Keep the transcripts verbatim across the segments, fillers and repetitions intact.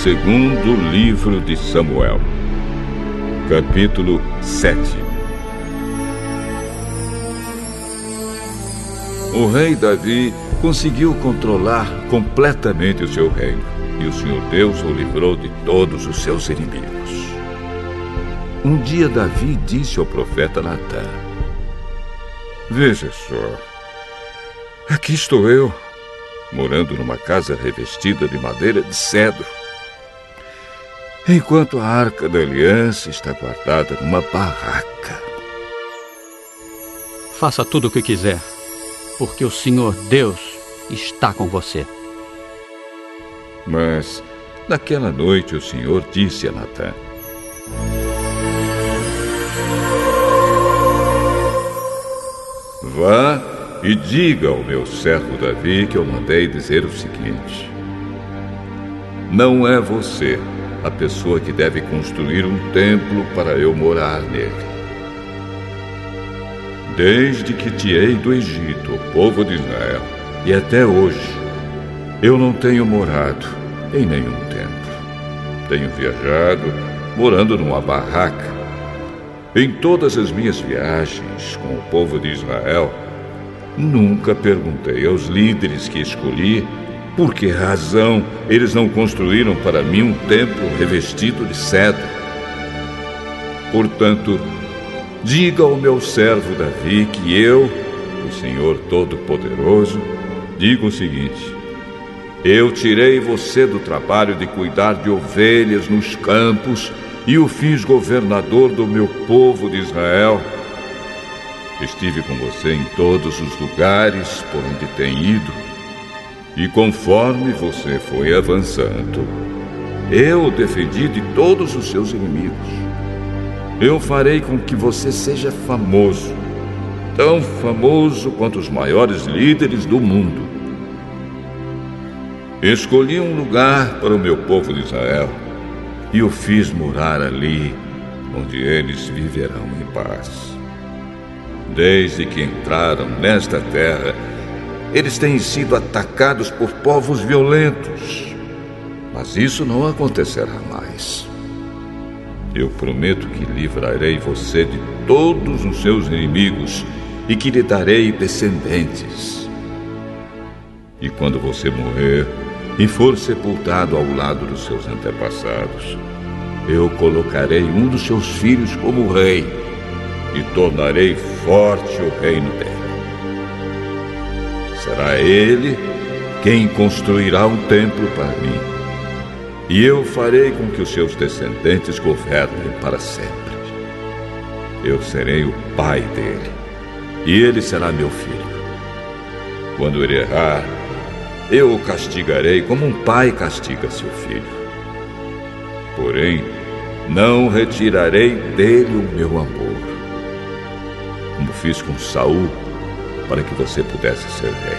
segundo livro de Samuel, capítulo sete. O rei Davi conseguiu controlar completamente o seu reino, e o Senhor Deus o livrou de todos os seus inimigos. Um dia Davi disse ao profeta Natã: "Veja só, aqui estou eu, morando numa casa revestida de madeira de cedro, enquanto a Arca da Aliança está guardada numa barraca." Faça tudo o que quiser, porque o Senhor Deus está com você. Mas, naquela noite, o Senhor disse a Natã: "Vá e diga ao meu servo Davi que eu mandei dizer o seguinte: não é você a pessoa que deve construir um templo para eu morar nele. Desde que tirei do Egito o povo de Israel e até hoje, eu não tenho morado em nenhum templo. Tenho viajado morando numa barraca. Em todas as minhas viagens com o povo de Israel, nunca perguntei aos líderes que escolhi por que razão eles não construíram para mim um templo revestido de cedro. Portanto, diga ao meu servo Davi que eu, o Senhor Todo-Poderoso, digo o seguinte: eu tirei você do trabalho de cuidar de ovelhas nos campos e o fiz governador do meu povo de Israel. Estive com você em todos os lugares por onde tem ido, e conforme você foi avançando, eu o defendi de todos os seus inimigos. Eu farei com que você seja famoso, tão famoso quanto os maiores líderes do mundo. Escolhi um lugar para o meu povo de Israel e o fiz morar ali, onde eles viverão em paz. Desde que entraram nesta terra, eles têm sido atacados por povos violentos, mas isso não acontecerá mais. Eu prometo que livrarei você de todos os seus inimigos e que lhe darei descendentes. E quando você morrer e for sepultado ao lado dos seus antepassados, eu colocarei um dos seus filhos como rei e tornarei forte o reino dele. Será ele quem construirá um templo para mim, e eu farei com que os seus descendentes governem para sempre. Eu serei o pai dele, e ele será meu filho. Quando ele errar, eu o castigarei como um pai castiga seu filho. Porém, não retirarei dele o meu amor, como fiz com Saul, para que você pudesse ser rei.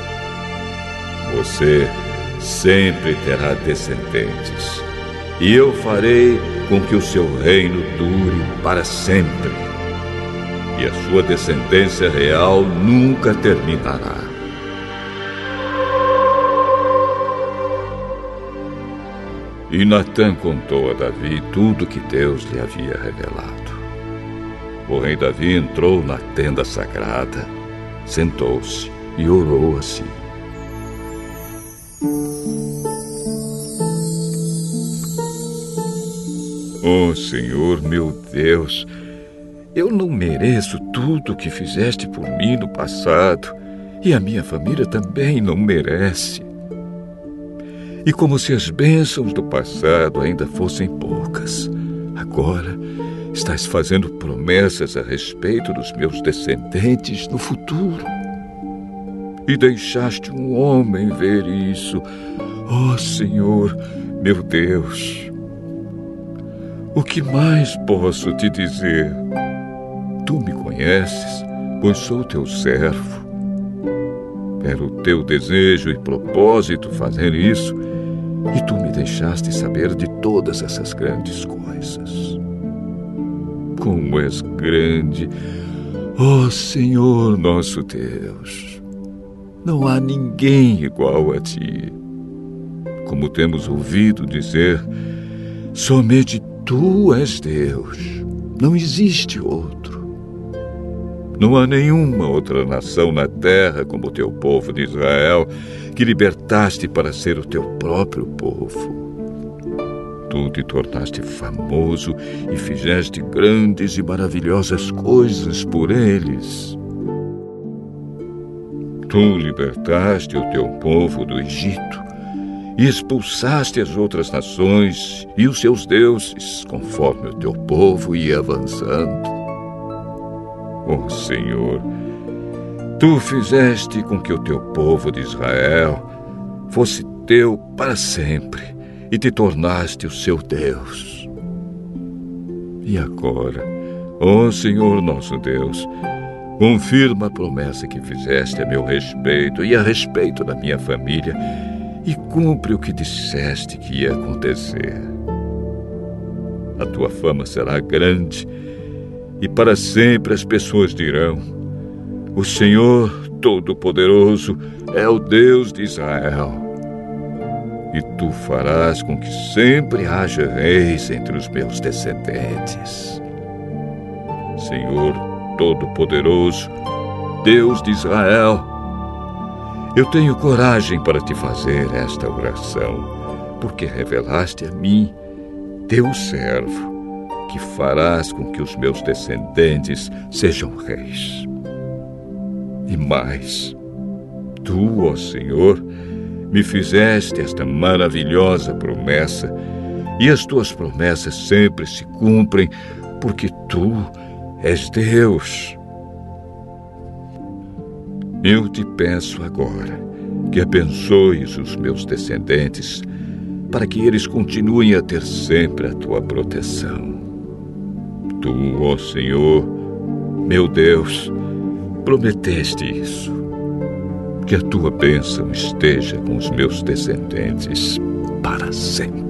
Você sempre terá descendentes, e eu farei com que o seu reino dure para sempre, e a sua descendência real nunca terminará." E Natã contou a Davi tudo que Deus lhe havia revelado. O rei Davi entrou na tenda sagrada, sentou-se e orou assim: "Ó Senhor, meu Deus, eu não mereço tudo o que fizeste por mim no passado, e a minha família também não merece. E como se as bênçãos do passado ainda fossem poucas, agora estás fazendo promessas a respeito dos meus descendentes no futuro. E deixaste um homem ver isso, ó Senhor, meu Deus. O que mais posso te dizer? Tu me conheces, pois sou teu servo. Era o teu desejo e propósito fazer isso, e tu me deixaste saber de todas essas grandes coisas. Como és grande, ó Senhor nosso Deus! Não há ninguém igual a ti. como temos ouvido dizer, somente tu és Deus, não existe outro. Não há nenhuma outra nação na terra como o teu povo de Israel, que libertaste para ser o teu próprio povo. Tu te tornaste famoso e fizeste grandes e maravilhosas coisas por eles. Tu libertaste o teu povo do Egito e expulsaste as outras nações e os seus deuses, conforme o teu povo ia avançando. Ó Senhor, tu fizeste com que o teu povo de Israel fosse teu para sempre e te tornaste o seu Deus. E agora, ó Senhor nosso Deus, confirma a promessa que fizeste a meu respeito e a respeito da minha família e cumpre o que disseste que ia acontecer. A tua fama será grande e para sempre as pessoas dirão: o Senhor Todo-Poderoso é o Deus de Israel. E tu farás com que sempre haja reis entre os meus descendentes. Senhor Todo-Poderoso, Deus de Israel, eu tenho coragem para te fazer esta oração, porque revelaste a mim, teu servo, que farás com que os meus descendentes sejam reis. E mais, tu, ó Senhor, me fizeste esta maravilhosa promessa, e as tuas promessas sempre se cumprem, porque tu és Deus. Eu te peço agora que abençoes os meus descendentes, para que eles continuem a ter sempre a tua proteção. Tu, ó Senhor, meu Deus, prometeste isso. Que a tua bênção esteja com os meus descendentes para sempre.